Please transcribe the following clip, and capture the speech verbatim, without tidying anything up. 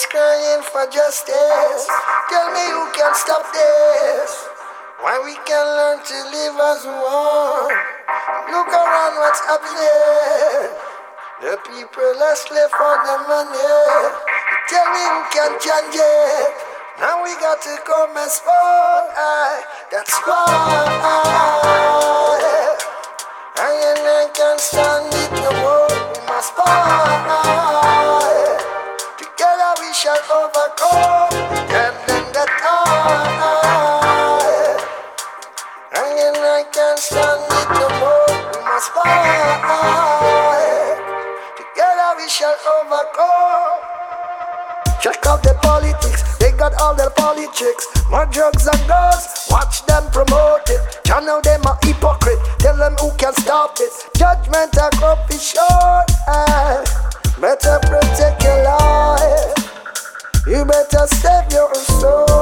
is crying for justice. Tell me who can stop this? Why we can learn to live as one. Look around what's happening. The people are slave for the money. Tell me who can change it. Now we got to come as far. That's why I and I can't stand it no more. We must fight. Together we shall overcome them and that I. I and I can't stand it no more. We must fight. Together we shall overcome. Check out the politics, they got all their politics. More drugs and girls, watch them promote it. Channel them a hypocrite, tell them who can stop it. Judgment a cup is short, eh. Better protect your life. You better save your soul.